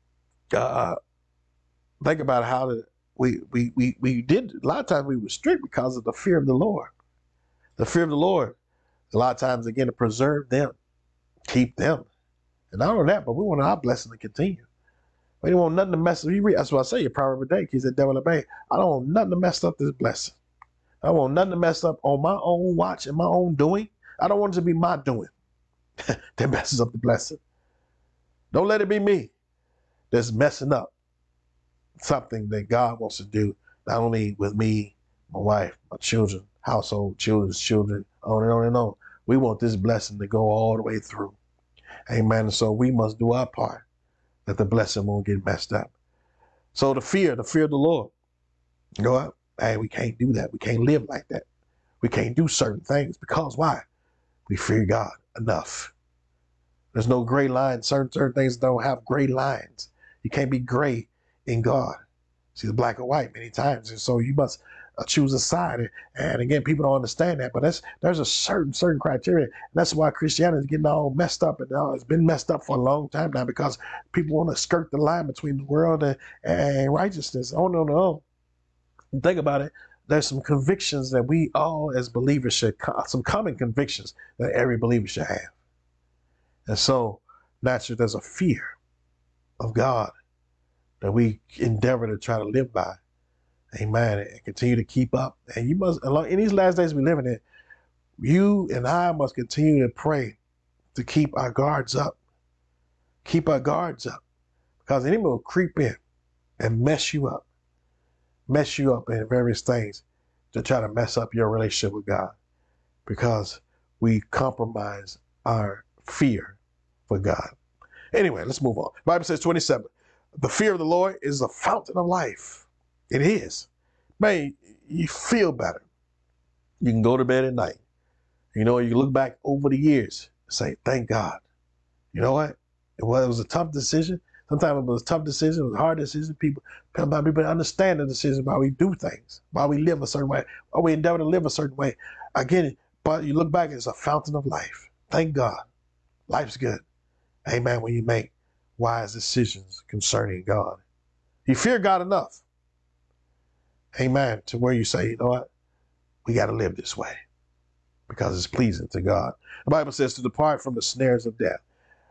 [SPEAKER 1] uh, think about how the, we, we, we, we did, a lot of times we were strict because of the fear of the Lord. The fear of the Lord, a lot of times, again, to preserve them, keep them. And not only that, but we want our blessing to continue. We don't want nothing to mess up. That's what I say, your power of a day, keeps the devil at bay. I don't want nothing to mess up this blessing. I don't want nothing to mess up on my own watch and my own doing. I don't want it to be my doing that messes up the blessing. Don't let it be me that's messing up something that God wants to do, not only with me, my wife, my children, household, children's children, on and on and on. We want this blessing to go all the way through. Amen. So we must do our part that the blessing won't get messed up. So the fear, the fear of the Lord. You know what? Hey, we can't do that. We can't live like that. We can't do certain things because why? We fear God enough. There's no gray lines. Certain, certain things don't have gray lines. You can't be gray in God. See, it's black or white many times. And so you must uh, choose a side. And, and again, people don't understand that, but that's, there's a certain, certain criteria. And that's why Christianity is getting all messed up. And uh, it's been messed up for a long time now because people want to skirt the line between the world and, and righteousness. Oh, no, no. Think about it. There's some convictions that we all as believers should, some common convictions that every believer should have. And so naturally there's a fear of God that we endeavor to try to live by. Amen. And continue to keep up. And you must, in these last days we live in, it, you and I must continue to pray to keep our guards up. Keep our guards up. Because the enemy will creep in and mess you up. Mess you up in various things to try to mess up your relationship with God. Because we compromise our fear for God. Anyway, let's move on. The Bible says twenty-seven. The fear of the Lord is the fountain of life. It is. Man, you feel better. You can go to bed at night. You know, you look back over the years and say, thank God. You know what? It was, it was a tough decision. Sometimes it was a tough decision. It was a hard decision. People, sometimes people understand the decision why we do things, why we live a certain way, why we endeavor to live a certain way. I get it. But you look back, it's a fountain of life. Thank God. Life's good. Amen. When you make wise decisions concerning God. You fear God enough. Amen. To where you say, you know what? We got to live this way because it's pleasing to God. The Bible says to depart from the snares of death.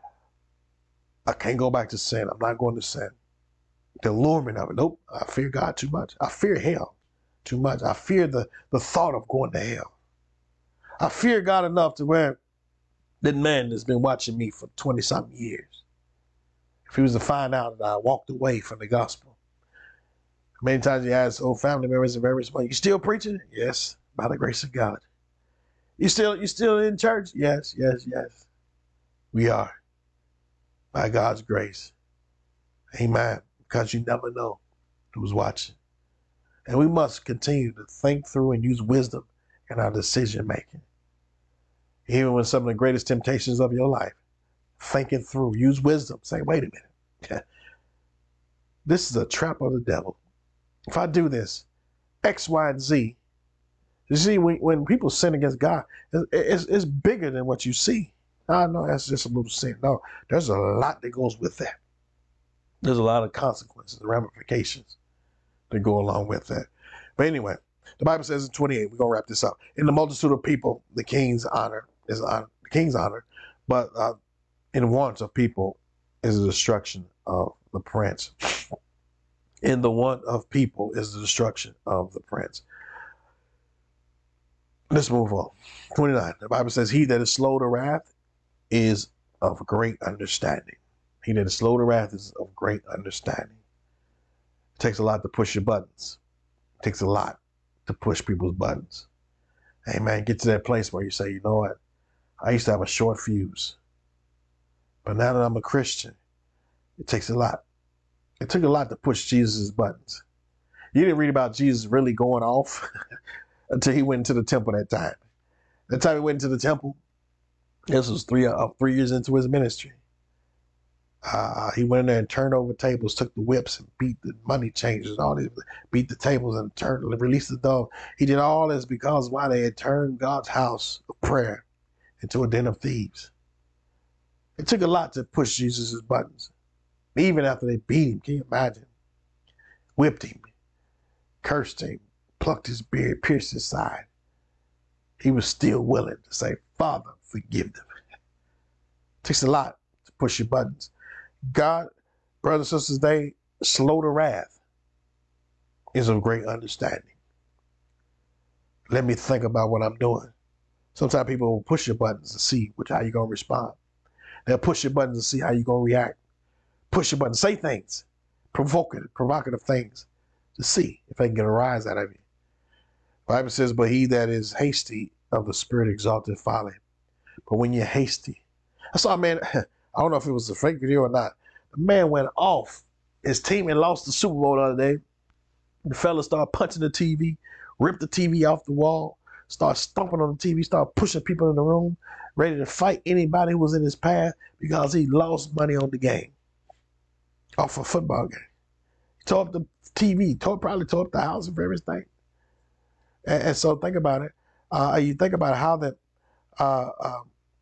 [SPEAKER 1] I can't go back to sin. I'm not going to sin. The allurement of it. Nope. I fear God too much. I fear hell too much. I fear the, the thought of going to hell. I fear God enough to where that man that's been watching me for twenty something years, if he was to find out that I walked away from the gospel. Many times you ask old family members and various people, you still preaching? Yes, by the grace of God. You still you still in church? Yes, yes, yes. We are. By God's grace. Amen. Because you never know who's watching. And we must continue to think through and use wisdom in our decision making. Even when some of the greatest temptations of your life, think it through. Use wisdom. Say, wait a minute. This is a trap of the devil. If I do this, X, Y, and Z, you see, when, when people sin against God, it's, it's bigger than what you see. I know that's just a little sin. No, there's a lot that goes with that. There's a lot of consequences and ramifications that go along with that. But anyway, the Bible says in twenty-eight, we're going to wrap this up. In the multitude of people, the king's honor is honor, the king's honor, but uh, in want of people is the destruction of the prince. In the want of people is the destruction of the prince. Let's move on. twenty-nine, the Bible says, he that is slow to wrath is of great understanding. He that is slow to wrath is of great understanding. It takes a lot to push your buttons. It takes a lot to push people's buttons. Amen. Get to that place where you say, you know what? I used to have a short fuse. But now that I'm a Christian, it takes a lot. It took a lot to push Jesus' buttons. You didn't read about Jesus really going off until he went into the temple that time. That time he went into the temple, this was three, uh, three years into his ministry. Uh, he went in there and turned over tables, took the whips and beat the money changers, and all these, beat the tables and turned, released the dove. He did all this because why? They had turned God's house of prayer into a den of thieves. It took a lot to push Jesus' buttons. Even after they beat him, can you imagine? Whipped him, cursed him, plucked his beard, pierced his side. He was still willing to say, Father, forgive them. It takes a lot to push your buttons. God, brothers and sisters, they slow to wrath is of great understanding. Let me think about what I'm doing. Sometimes people will push your buttons to see which how you're going to respond. They'll push your buttons to see how you're going to react. Push your buttons, say things, provocative, provocative things to see if they can get a rise out of you. The Bible says, but he that is hasty of the spirit exalteth folly. But when you're hasty, I saw a man, I don't know if it was a fake video or not. The man went off. His team had lost the Super Bowl the other day. The fella started punching the T V, ripped the T V off the wall, started stomping on the T V, started pushing people in the room, ready to fight anybody who was in his path because he lost money on the game, off a football game. He tore up the T V, tore, probably tore up the house and various things. And, and so think about it. Uh, you think about how that uh, uh,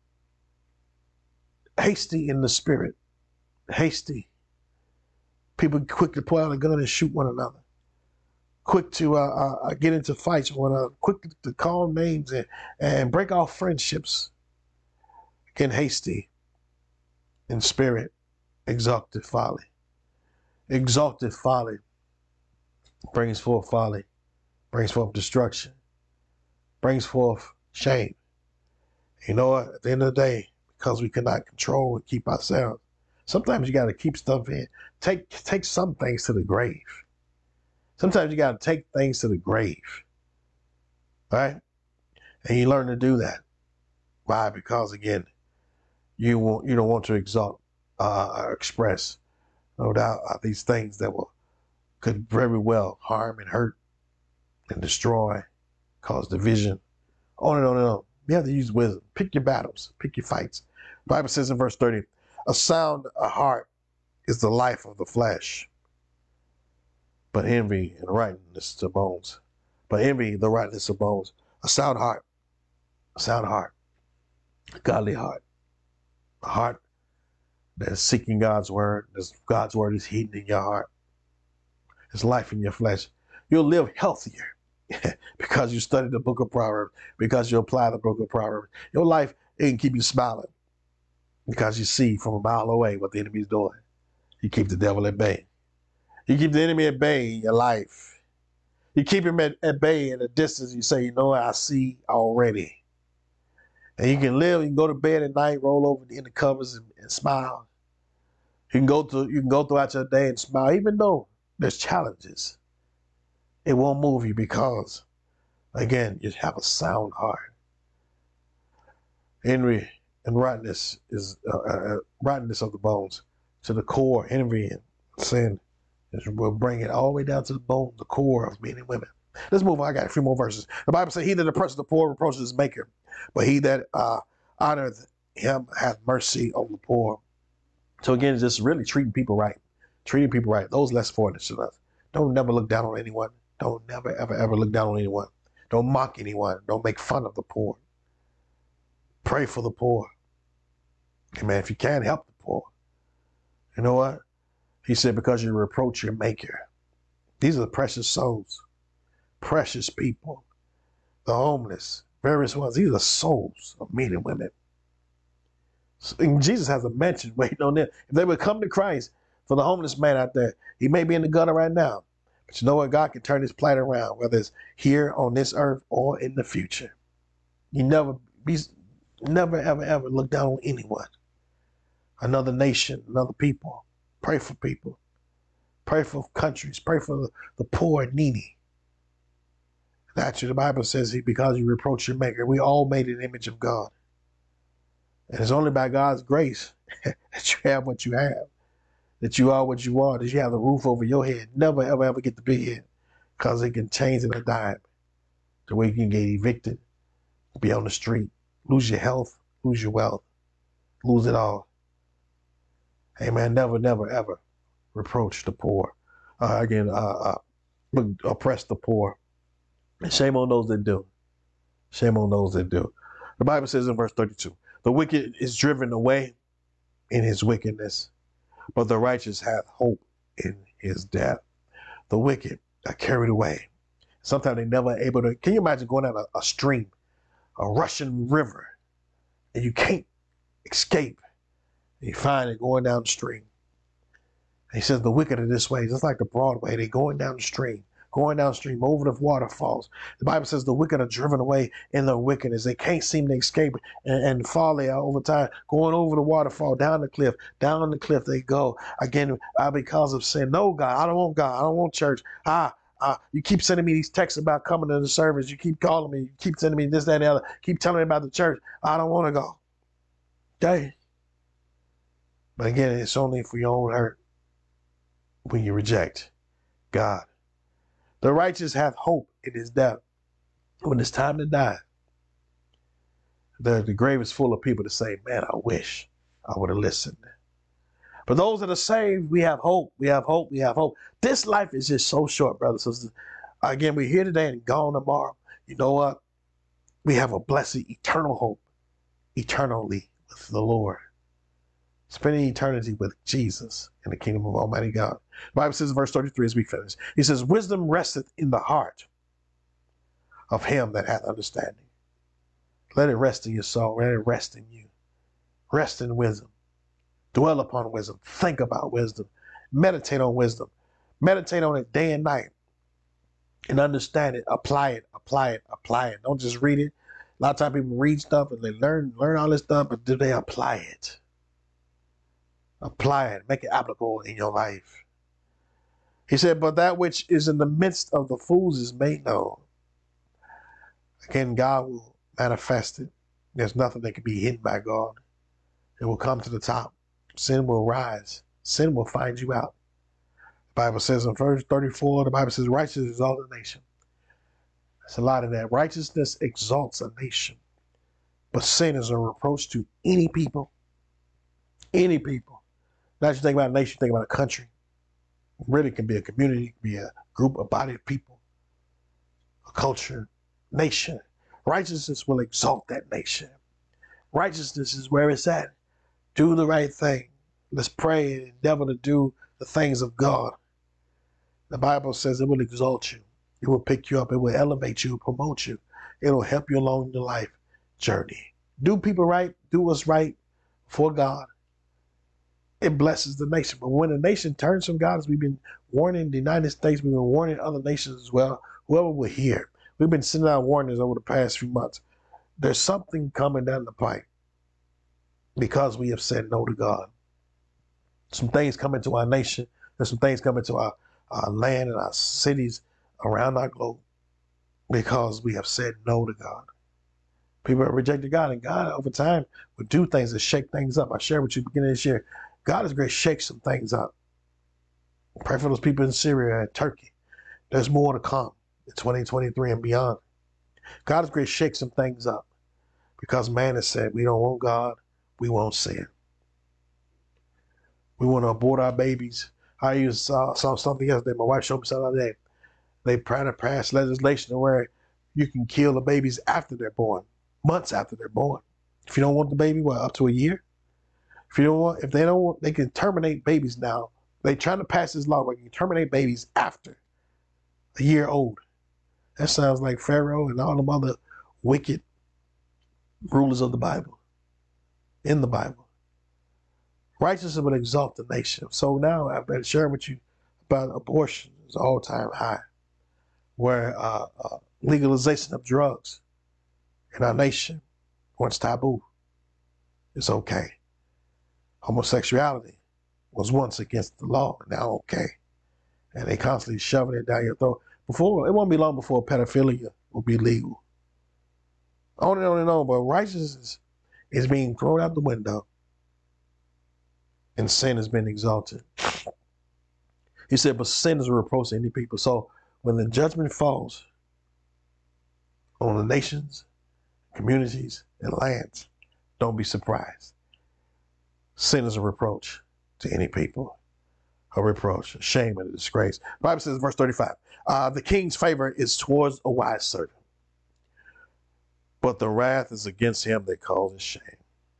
[SPEAKER 1] hasty in the spirit, hasty. People quick to pull out a gun and shoot one another. Quick to uh, uh, get into fights with one another. Quick to call names and, and break off friendships. Again, hasty in spirit, exalted folly. Exalted folly brings forth folly, brings forth destruction, brings forth shame. You know what? At the end of the day, because we cannot control and keep ourselves, sometimes you got to keep stuff in. Take take some things to the grave. Sometimes you got to take things to the grave, right? And you learn to do that. Why? Because again, you want you don't want to exalt, uh, express, no doubt, uh, these things that will could very well harm and hurt and destroy, cause division, on and on and on. You have to use wisdom. Pick your battles. Pick your fights. The Bible says in verse thirty, a sound a heart is the life of the flesh, but envy and rightness to bones. But envy, the rightness of bones. A sound heart, a sound heart, a godly heart, a heart that is seeking God's word. God's word is hidden in your heart. It's life in your flesh. You'll live healthier because you study the book of Proverbs, because you apply the book of Proverbs. Your life, it can keep you smiling because you see from a mile away what the enemy is doing. You keep the devil at bay. You keep the enemy at bay in your life. You keep him at, at bay in a distance. You say, you know what, I see already. And you can live, you can go to bed at night, roll over in the covers and, and smile. You can go through, you can go throughout your day and smile, even though there's challenges. It won't move you because, again, you have a sound heart. Envy and rottenness is uh, uh, rottenness of the bones to the core. Envy and sin will bring it all the way down to the bone, the core of men and women. Let's move on. I got a few more verses. The Bible says, he that oppresses the poor reproaches his maker, but he that uh, honoreth him hath mercy on the poor. So again, just really treating people right. Treating people right. Those less fortunate than us. Don't never look down on anyone. Don't never, ever, ever look down on anyone. Don't mock anyone. Don't make fun of the poor. Pray for the poor. Amen. If you can't help the poor, you know what? He said, because you reproach your maker. These are the precious souls. Precious people. The homeless. Various ones. These are souls of men and women. And Jesus has a mention waiting on them. If they would come to Christ, for the homeless man out there, he may be in the gutter right now. But you know what? God can turn his plight around, whether it's here on this earth or in the future. You never be, never, ever, ever look down on anyone. Another nation, another people. Pray for people. Pray for countries. Pray for the, the poor and needy. And actually, the Bible says, because you reproach your maker, we all made an image of God. And it's only by God's grace that you have what you have, that you are what you are, that you have the roof over your head. Never, ever, ever get the big head, because it can change in a dime. The way you can get evicted, be on the street, lose your health, lose your wealth, lose it all. Amen. Never, never, ever reproach the poor. Uh, again, uh, uh, oppress the poor. And shame on those that do. Shame on those that do. The Bible says in verse thirty-two, the wicked is driven away in his wickedness, but the righteous hath hope in his death. The wicked are carried away. Sometimes they never able to. Can you imagine going down a, a stream, a rushing river, and you can't escape? And you find it going down the stream. And he says the wicked are this way, just like the Broadway. They're going down the stream, going downstream over the waterfalls. The Bible says the wicked are driven away in their wickedness. They can't seem to escape and, and fall there over time, going over the waterfall, down the cliff, down the cliff they go. Again, uh, because of sin. No, God, I don't want God. I don't want church. Ah, uh, you keep sending me these texts about coming to the service. You keep calling me. You keep sending me this, that, and the other. Keep telling me about the church. I don't want to go. Okay. But again, it's only for your own hurt when you reject God. The righteous hath hope in his death. When it's time to die, the, the grave is full of people to say, man, I wish I would have listened. But those that are saved, we have hope. We have hope. We have hope. This life is just so short, brothers and sisters. Again, we're here today and gone tomorrow. You know what? We have a blessed eternal hope, eternally with the Lord. Spending eternity with Jesus in the kingdom of Almighty God. The Bible says in verse thirty-three as we finish, he says, wisdom resteth in the heart of him that hath understanding. Let it rest in your soul. Let it rest in you. Rest in wisdom. Dwell upon wisdom. Think about wisdom. Meditate on wisdom. Meditate on it day and night. And understand it. Apply it. Apply it. Apply it. Don't just read it. A lot of times people read stuff and they learn, learn all this stuff, but do they apply it? Apply it. Make it applicable in your life. He said, but that which is in the midst of the fools is made known. Again, God will manifest it. There's nothing that can be hidden by God. It will come to the top. Sin will rise. Sin will find you out. The Bible says in verse thirty-four, the Bible says, righteousness exalts a nation. There's a lot of that. Righteousness exalts a nation. But sin is a reproach to any people. Any people. Not just think about a nation, think about a country. It really can be a community, it can be a group, a body of people, a culture, nation. Righteousness will exalt that nation. Righteousness is where it's at. Do the right thing. Let's pray and endeavor to do the things of God. The Bible says it will exalt you. It will pick you up. It will elevate you, promote you. It will help you along the life journey. Do people right. Do what's right for God. It blesses the nation. But when the nation turns from God, as we've been warning the United States, we've been warning other nations as well, whoever will hear. We've been sending out warnings over the past few months. There's something coming down the pipe because we have said no to God. Some things coming to our nation. There's some things coming to our, our land and our cities around our globe because we have said no to God. People have rejected God, and God over time will do things to shake things up. I shared with you at the beginning of this year. God is great to shake some things up. Pray for those people in Syria and Turkey. There's more to come in twenty twenty-three and beyond. God is great to shake some things up because man has said, we don't want God, we want sin. We want to abort our babies. I used saw, saw something yesterday. My wife showed me something the other day. They try to pass legislation where you can kill the babies after they're born, months after they're born. If you don't want the baby, what, up to a year? If you don't want, if they don't want, they can terminate babies now. They trying to pass this law where you can terminate babies after a year old. That sounds like Pharaoh and all them other wicked rulers of the Bible, in the Bible. Righteousness will exalt the nation. So now I've been sharing with you about abortion. It's an all-time high, where uh, uh, legalization of drugs in our nation, once taboo, it's okay. Homosexuality was once against the law, now okay. And they constantly shoving it down your throat. Before, it won't be long before pedophilia will be legal. On and on and on, but righteousness is being thrown out the window and sin has been exalted. He said, but sin is a reproach to any people. So when the judgment falls on the nations, communities, and lands, don't be surprised. Sin is a reproach to any people. A reproach, a shame, and a disgrace. The Bible says in verse thirty-five, uh, the king's favor is towards a wise servant, but the wrath is against him that causes shame.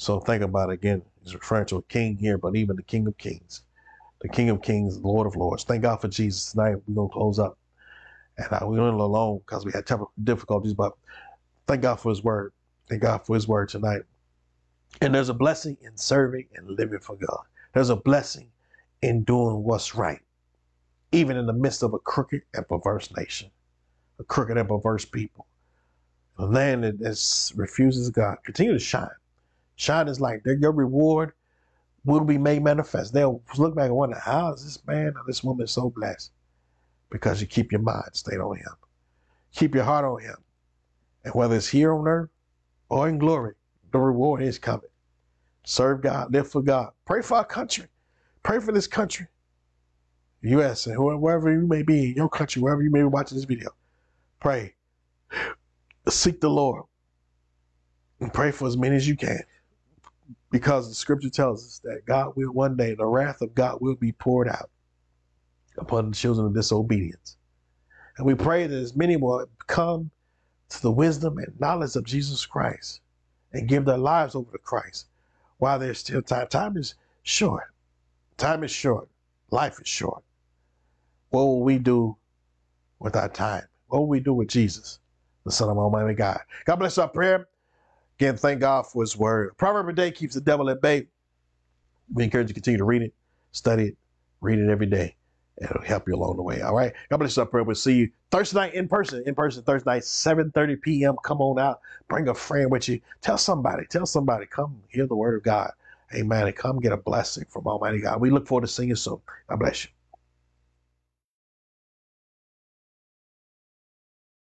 [SPEAKER 1] So think about it again. He's referring to a king here, but even the King of Kings, the King of Kings, Lord of Lords. Thank God for Jesus tonight. We're going to close up. And uh, we went alone because we had technical difficulties, but thank God for his word. Thank God for his word tonight. And there's a blessing in serving and living for God. There's a blessing in doing what's right, even in the midst of a crooked and perverse nation, a crooked and perverse people. A land that is, refuses God. Continue to shine. Shine is like your reward will be made manifest. They'll look back and wonder, how is this man or this woman so blessed? Because you keep your mind stayed on him. Keep your heart on him. And whether it's here on earth or in glory, the reward is coming. Serve God, live for God. Pray for our country. Pray for this country. U S and wherever you may be in your country, wherever you may be watching this video. Pray. Seek the Lord. And pray for as many as you can. Because the scripture tells us that God will one day, the wrath of God will be poured out upon the children of disobedience. And we pray that as many will come to the wisdom and knowledge of Jesus Christ and give their lives over to Christ while there's still time. Time is short. Time is short. Life is short. What will we do with our time? What will we do with Jesus, the Son of Almighty God? God bless our prayer. Again, thank God for his word. Proverb of the day keeps the devil at bay. We encourage you to continue to read it, study it, read it every day. It'll help you along the way. All right. God bless our prayer. We'll see you Thursday night in person. In person Thursday night, seven thirty p.m. Come on out. Bring a friend with you. Tell somebody. Tell somebody. Come hear the word of God. Amen. And come get a blessing from Almighty God. We look forward to seeing you soon. God bless you.